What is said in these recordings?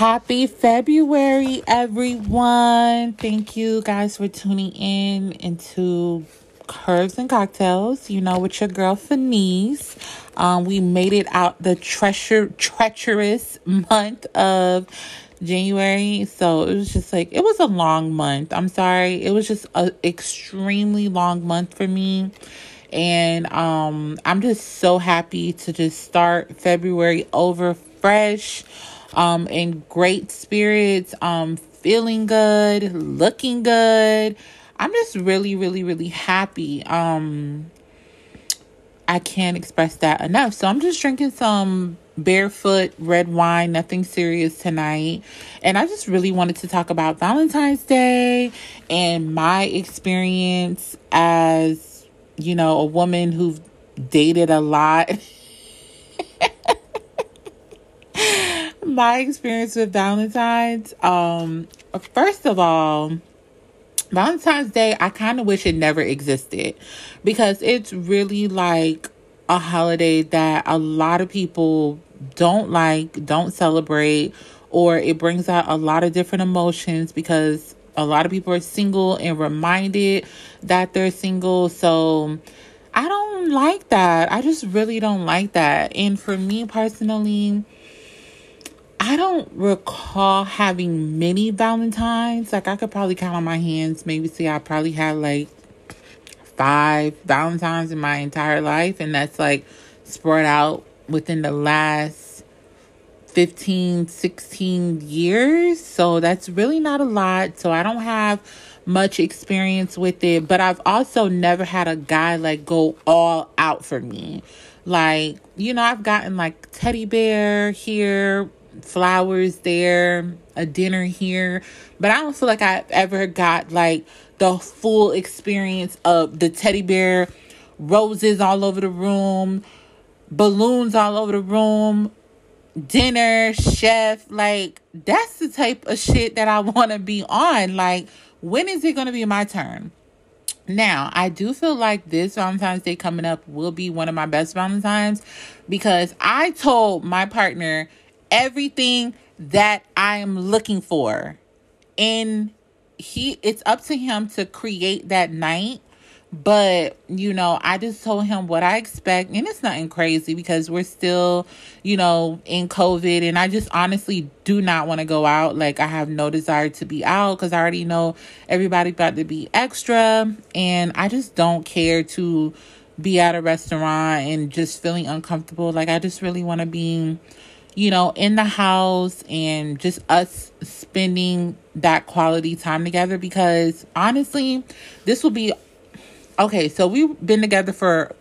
Happy February, everyone. Thank you guys for tuning in into Curves and Cocktails, with your girl, Fenice. We made it out the treacherous month of January. So it was just it was a long month. I'm sorry. It was just an extremely long month for me. And I'm just so happy to just start February over fresh, in great spirits, feeling good, looking good. I'm just really, really, really happy. I can't express that enough. So I'm just drinking some barefoot red wine, nothing serious tonight. And I just really wanted to talk about Valentine's Day and my experience as, a woman who dated a lot. My experience with Valentine's. First of all, Valentine's Day, I kind of wish it never existed because it's really like a holiday that a lot of people don't celebrate, or it brings out a lot of different emotions because a lot of people are single and reminded that they're single. So I don't like that. I just really don't like that. And for me personally, I don't recall having many Valentines. I could probably count on my hands. Maybe say I probably had 5 Valentines in my entire life. And that's spread out within the last 15, 16 years. So that's really not a lot. So I don't have much experience with it. But I've also never had a guy go all out for me. I've gotten teddy bear here, flowers there, a dinner here, but I don't feel like I've ever got the full experience of the teddy bear, roses all over the room, balloons all over the room, dinner, chef. That's the type of shit that I want to be on. When is it going to be my turn? Now, I do feel like this Valentine's Day coming up will be one of my best Valentines because I told my partner everything that I am looking for. And it's up to him to create that night. But, I just told him what I expect. And it's nothing crazy because we're still, in COVID. And I just honestly do not want to go out. I have no desire to be out because I already know everybody about to be extra. And I just don't care to be at a restaurant and just feeling uncomfortable. I just really want to be in the house and just us spending that quality time together because honestly, this will be okay. So we've been together for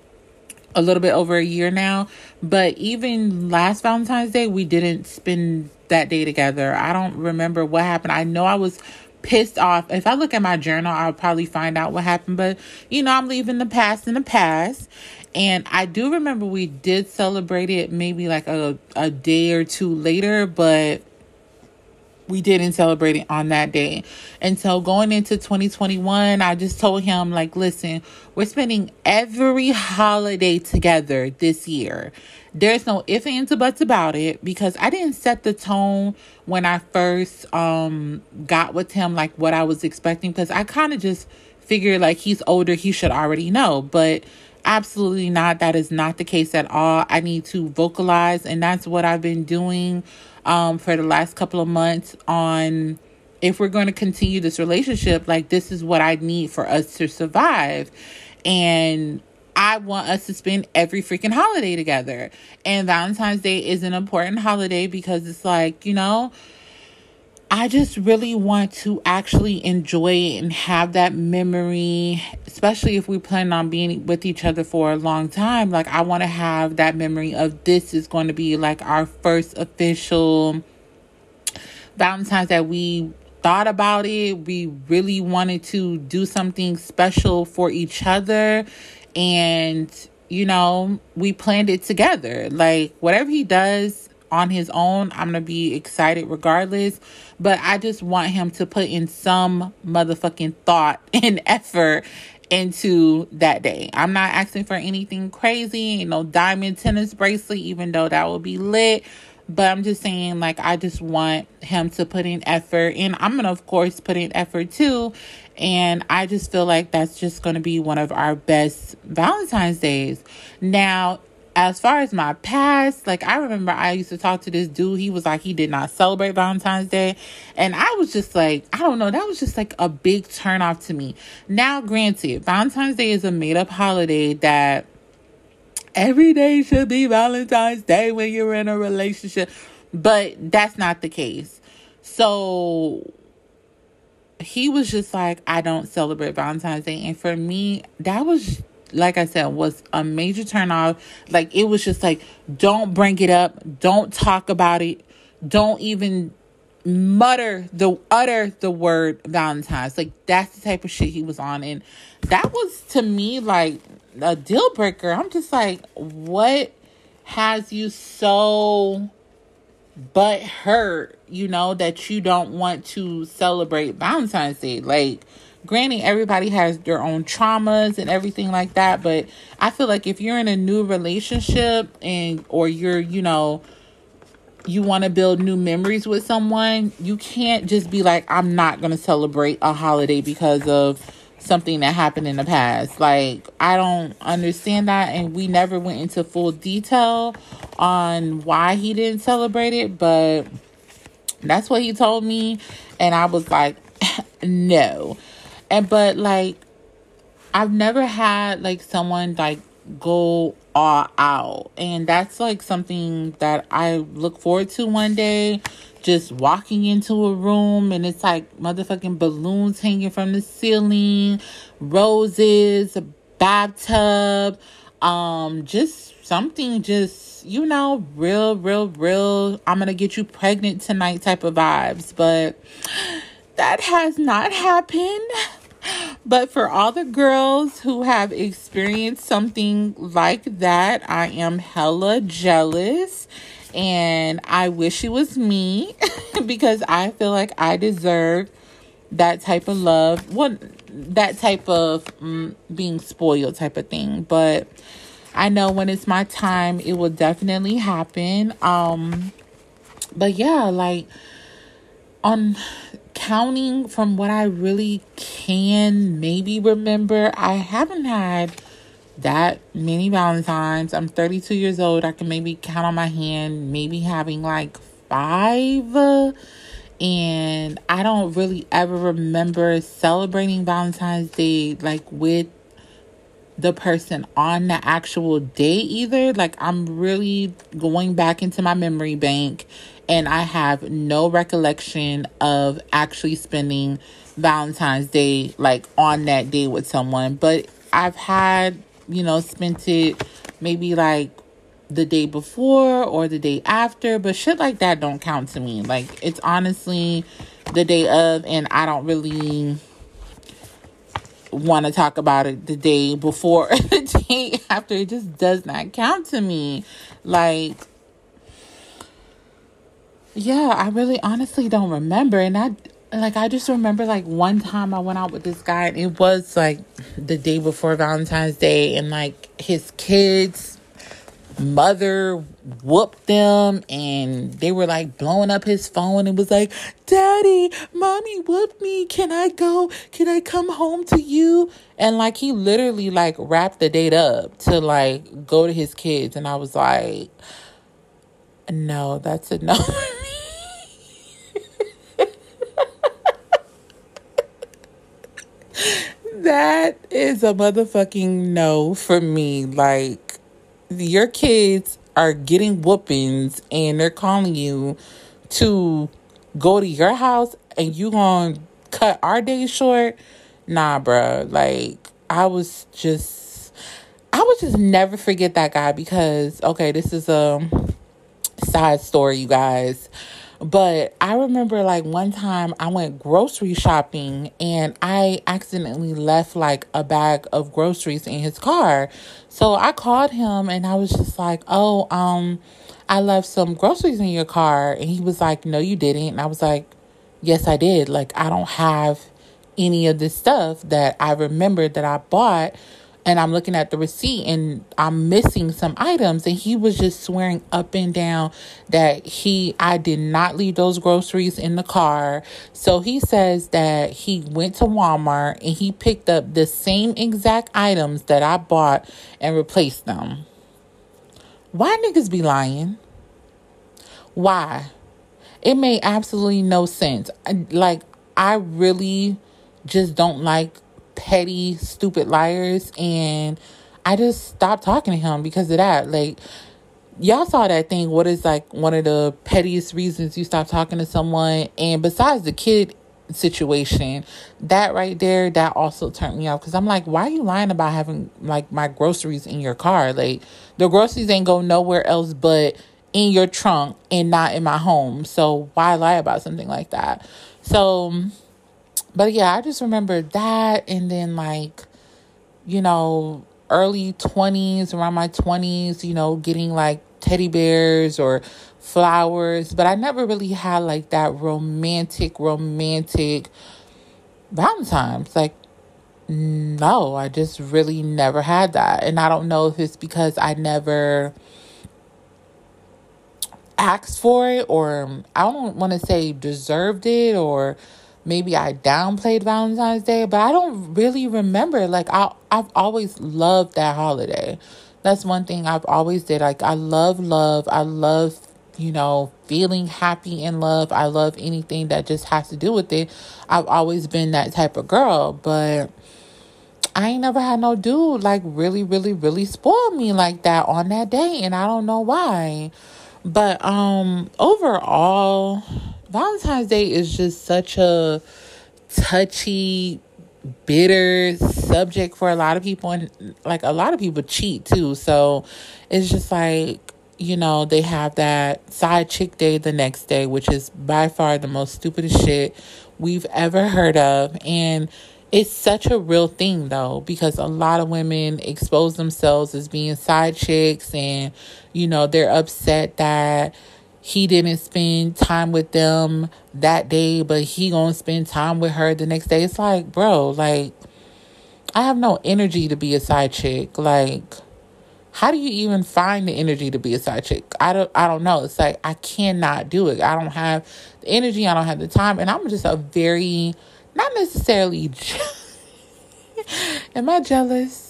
a little bit over a year now, but even last Valentine's Day, we didn't spend that day together. I don't remember what happened. I know I was pissed off. If I look at my journal, I'll probably find out what happened, but I'm leaving the past in the past. And I do remember we did celebrate it maybe a day or two later, but we didn't celebrate it on that day. And so going into 2021, I just told him, listen, we're spending every holiday together this year. There's no ifs, ands, or buts about it because I didn't set the tone when I first got with him, what I was expecting, because I kind of just figured he's older, he should already know. But absolutely not. That is not the case at all. I need to vocalize, and that's what I've been doing for the last couple of months on if we're going to continue this relationship, this is what I need for us to survive. And I want us to spend every freaking holiday together. And Valentine's Day is an important holiday because it's I just really want to actually enjoy it and have that memory, especially if we plan on being with each other for a long time. I want to have that memory of this is going to be our first official Valentine's that we thought about it. We really wanted to do something special for each other. And, we planned it together. Whatever he does on his own, I'm going to be excited regardless. But I just want him to put in some motherfucking thought and effort into that day. I'm not asking for anything crazy, diamond tennis bracelet, even though that would be lit. But I'm just saying, like, I just want him to put in effort. And I'm going to, of course, put in effort too. And I just feel like that's just going to be one of our best Valentine's days. Now, as far as my past, like, I remember I used to talk to this dude. He was like, he did not celebrate Valentine's Day. And I was just like, I don't know. That was just like a big turnoff to me. Now, granted, Valentine's Day is a made-up holiday that every day should be Valentine's Day when you're in a relationship. But that's not the case. So he was just like, I don't celebrate Valentine's Day. And for me, that was, like I said, was a major turnoff. Like, it was just like, don't bring it up. Don't talk about it. Don't even utter the word Valentine's. Like, that's the type of shit he was on. And that was, to me, like a deal breaker. I'm just like, what has you so butt hurt, that you don't want to celebrate Valentine's Day? Like, granted, everybody has their own traumas and everything like that, but I feel like if you're in a new relationship or you're, you want to build new memories with someone, you can't just be like, I'm not going to celebrate a holiday because of something that happened in the past. Like, I don't understand that. And we never went into full detail on why he didn't celebrate it, but that's what he told me. And I was like, no. But like, I've never had like someone like go all out. And that's like something that I look forward to one day. Just walking into a room and it's like motherfucking balloons hanging from the ceiling, roses, a bathtub, just something just, real, I'm gonna get you pregnant tonight type of vibes. But that has not happened. But for all the girls who have experienced something like that, I am hella jealous. And I wish it was me because I feel like I deserve that type of love. Well, that type of being spoiled type of thing. But I know when it's my time, it will definitely happen. But yeah, like, on counting from what I really can maybe remember, I haven't had that many Valentines. I'm 32 years old. I can maybe count on my hand, maybe having like 5. And I don't really ever remember celebrating Valentine's Day like with the person on the actual day either. Like, I'm really going back into my memory bank and I have no recollection of actually spending Valentine's Day like on that day with someone. But I've had, spent it maybe like the day before or the day after, but shit like that don't count to me. Like, it's honestly the day of, and I don't really want to talk about it the day before or the day after. It just does not count to me. Like, yeah, I really honestly don't remember. And I just remember like one time I went out with this guy and it was like the day before Valentine's Day, and like his kids' mother whooped them and they were like blowing up his phone and was like, Daddy, Mommy whooped me. Can I come home to you? And like, he literally like wrapped the date up to like go to his kids. And I was like, no, that's a no. That is a motherfucking no for me. Like, your kids are getting whoopings and they're calling you to go to your house and you gonna cut our day short? Nah, bruh. Like, I was just never forget that guy because, okay, this is a side story, you guys. But I remember like one time I went grocery shopping and I accidentally left like a bag of groceries in his car. So I called him and I was just like, I left some groceries in your car. And he was like, no, you didn't. And I was like, yes, I did. Like, I don't have any of this stuff that I remembered that I bought And I'm looking at the receipt and I'm missing some items. And he was just swearing up and down that I did not leave those groceries in the car. So he says that he went to Walmart and he picked up the same exact items that I bought and replaced them. Why niggas be lying? Why? It made absolutely no sense. I really just don't like petty, stupid liars, and I just stopped talking to him because of that. Like, y'all saw that thing, what is like one of the pettiest reasons you stop talking to someone? And besides the kid situation, that right there, that also turned me off, because I'm like, why are you lying about having like my groceries in your car? Like, the groceries ain't go nowhere else but in your trunk and not in my home. So why lie about something like that? So, but yeah, I just remember that. And then like, early 20s, around my 20s, getting like teddy bears or flowers. But I never really had like that romantic Valentine's. Like, no, I just really never had that. And I don't know if it's because I never asked for it, or I don't want to say deserved it, or maybe I downplayed Valentine's Day, but I don't really remember. Like, I've always loved that holiday. That's one thing I've always did. Like, I love love. I love, feeling happy in love. I love anything that just has to do with it. I've always been that type of girl, but I ain't never had no dude like really, really, really spoil me like that on that day, and I don't know why. But overall, Valentine's Day is just such a touchy, bitter subject for a lot of people, and like a lot of people cheat too. So it's just like, they have that side chick day the next day, which is by far the most stupidest shit we've ever heard of. And it's such a real thing, though, because a lot of women expose themselves as being side chicks, and, they're upset that he didn't spend time with them that day, but he gonna spend time with her the next day. It's like, bro, like, I have no energy to be a side chick. Like, how do you even find the energy to be a side chick? I don't know. It's like, I cannot do it. I don't have the energy. I don't have the time. And I'm just a very, not necessarily, am I jealous?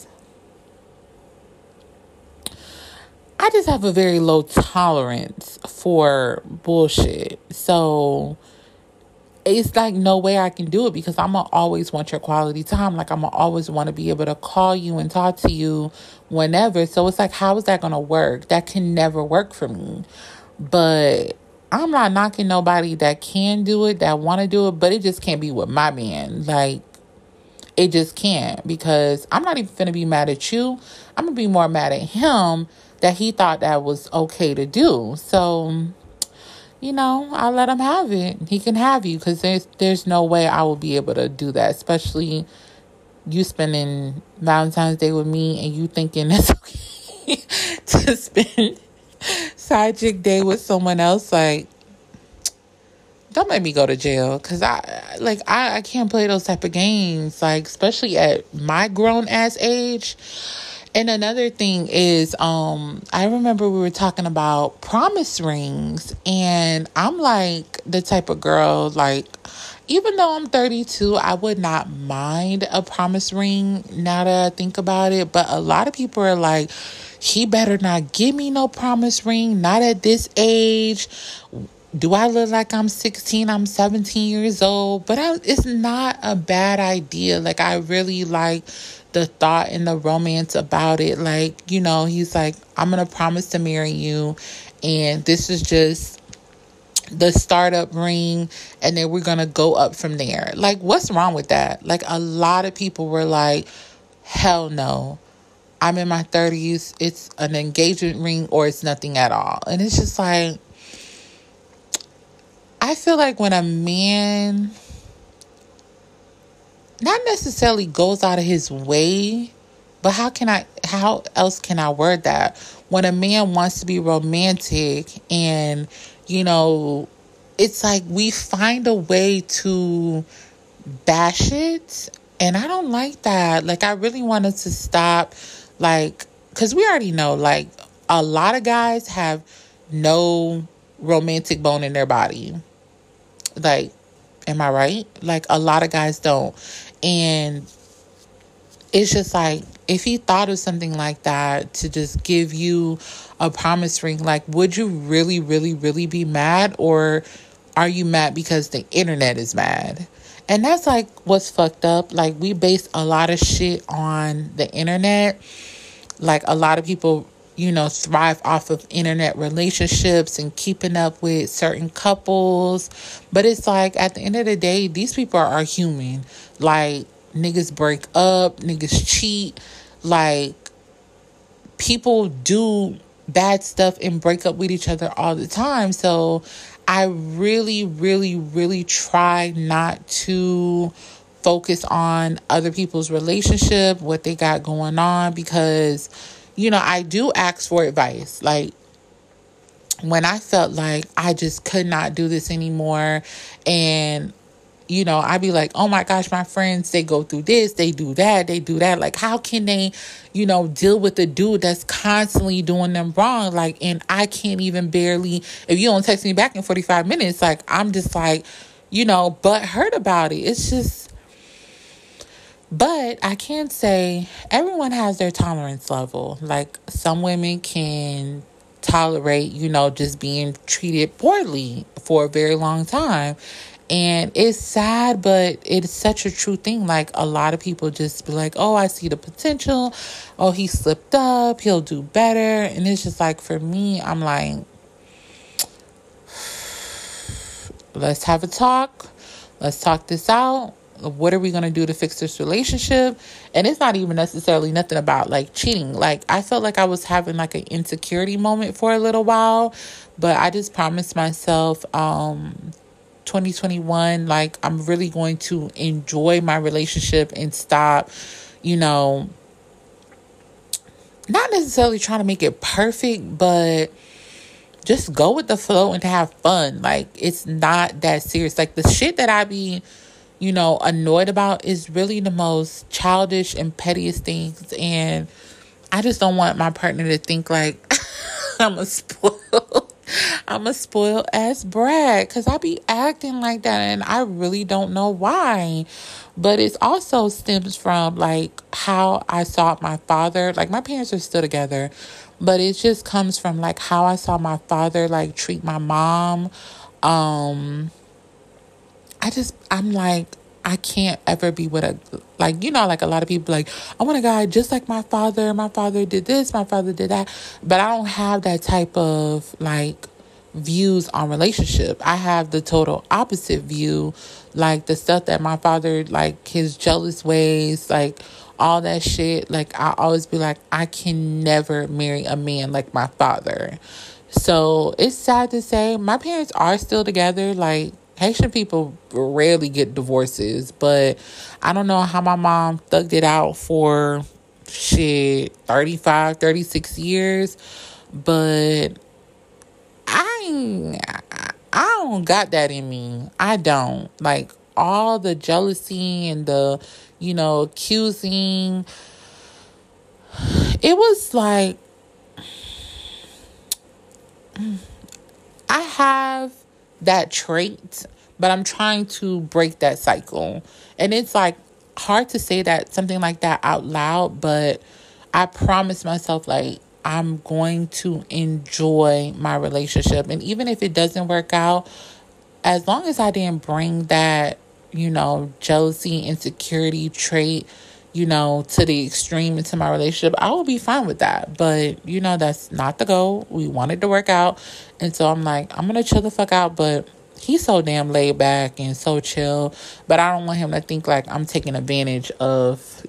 I just have a very low tolerance for bullshit. So it's like no way I can do it, because I'm going to always want your quality time. Like, I'm going to always want to be able to call you and talk to you whenever. So it's like, how is that going to work? That can never work for me. But I'm not knocking nobody that can do it, that want to do it, but it just can't be with my man. Like, it just can't, because I'm not even finna be mad at you. I'm going to be more mad at him that he thought that was okay to do. So, I'll let him have it. He can have you, because there's no way I will be able to do that, especially you spending Valentine's Day with me and you thinking it's okay to spend side chick day with someone else. Like, don't make me go to jail, because I can't play those type of games, like, especially at my grown ass age. And another thing is, I remember we were talking about promise rings, and I'm like the type of girl, like, even though I'm 32, I would not mind a promise ring now that I think about it. But a lot of people are like, he better not give me no promise ring, not at this age. Do I look like I'm 16? I'm 17 years old. But it's not a bad idea. Like, I really like the thought and the romance about it. Like, he's like, I'm going to promise to marry you, and this is just the startup ring, and then we're going to go up from there. Like, what's wrong with that? Like, a lot of people were like, hell no. I'm in my 30s. It's an engagement ring or it's nothing at all. And it's just like, I feel like when a man not necessarily goes out of his way, but how else can I word that? When a man wants to be romantic, and, it's like we find a way to bash it And I don't like that. Like, I really wanted to stop, like, because we already know, like, a lot of guys have no romantic bone in their body. Like, am I right? Like, a lot of guys don't. And it's just like, if he thought of something like that to just give you a promise ring, like, would you really, really, really be mad? Or are you mad because the internet is mad? And that's like what's fucked up. Like, we base a lot of shit on the internet. Like, a lot of people, thrive off of internet relationships and keeping up with certain couples. But it's like, at the end of the day, these people are human. Like, niggas break up, niggas cheat. Like, people do bad stuff and break up with each other all the time. So I really, really, really try not to focus on other people's relationship, what they got going on, because, I do ask for advice. Like, when I felt like I just could not do this anymore, and I'd be like, oh my gosh, my friends, they go through this, they do that, they do that. Like, how can they, deal with a dude that's constantly doing them wrong? Like, and I can't even barely, if you don't text me back in 45 minutes, like, I'm just like, but hurt about it. It's just, but I can say everyone has their tolerance level. Like, some women can tolerate, just being treated poorly for a very long time. And it's sad, but it's such a true thing. Like, a lot of people just be like, oh, I see the potential. Oh, he slipped up. He'll do better. And it's just like, for me, I'm like, let's have a talk. Let's talk this out. What are we going to do to fix this relationship? And it's not even necessarily nothing about like cheating. Like, I felt like I was having like an insecurity moment for a little while, but I just promised myself, 2021, like, I'm really going to enjoy my relationship and stop, not necessarily trying to make it perfect, but just go with the flow and to have fun. Like, it's not that serious. Like, the shit that I be, annoyed about is really the most childish and pettiest things. And I just don't want my partner to think like I'm a spoiled ass brat, because I be acting like that and I really don't know why. But it also stems from like how I saw my father. Like, my parents are still together, but it just comes from like how I saw my father like treat my mom. I'm like, I can't ever be with a, like, like a lot of people like, I want a guy just like my father. My father did this, my father did that. But I don't have that type of like views on relationship. I have the total opposite view. Like, the stuff that my father, like his jealous ways, like all that shit. Like, I always be like, I can never marry a man like my father. So it's sad to say my parents are still together. Like, Haitian people rarely get divorces, but I don't know how my mom thugged it out for 35, 36 years, but I don't got that in me. I don't. Like, all the jealousy and the, accusing, it was like, I have that trait, but I'm trying to break that cycle. And it's like hard to say that something like that out loud, but I promise myself, like, I'm going to enjoy my relationship. And even if it doesn't work out, as long as I didn't bring that, jealousy, insecurity trait, to the extreme into my relationship, I will be fine with that. But, that's not the goal. We want it to work out. And so I'm like, I'm going to chill the fuck out. But he's so damn laid back and so chill. But I don't want him to think like I'm taking advantage of,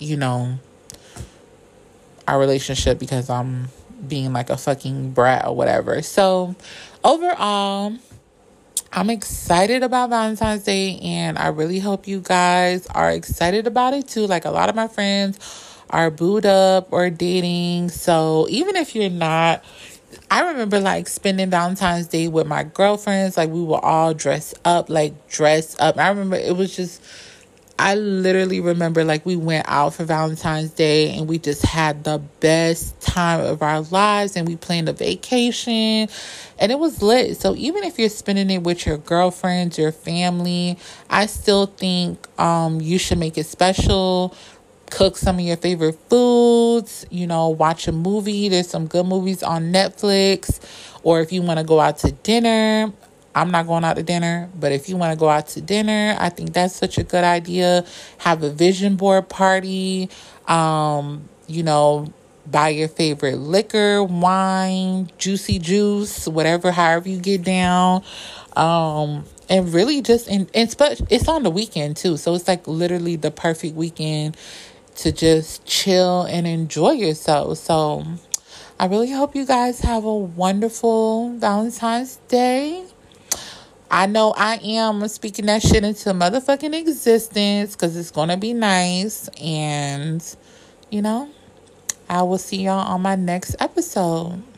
our relationship because I'm being like a fucking brat or whatever. So overall, I'm excited about Valentine's Day, and I really hope you guys are excited about it too. Like, a lot of my friends are booed up or dating. So even if you're not, I remember like spending Valentine's Day with my girlfriends. Like, we were all dressed up. I remember it was just I literally remember like we went out for Valentine's Day and we just had the best time of our lives, and we planned a vacation and it was lit. So even if you're spending it with your girlfriends, your family, I still think you should make it special. Cook some of your favorite foods, watch a movie. There's some good movies on Netflix. Or if you want to go out to dinner, I'm not going out to dinner, but if you want to go out to dinner, I think that's such a good idea. Have a vision board party, buy your favorite liquor, wine, juicy juice, whatever, however you get down. And really just, it's on the weekend too. So it's like literally the perfect weekend to just chill and enjoy yourself. So I really hope you guys have a wonderful Valentine's Day. I know I am speaking that shit into motherfucking existence because it's going to be nice. And, I will see y'all on my next episode.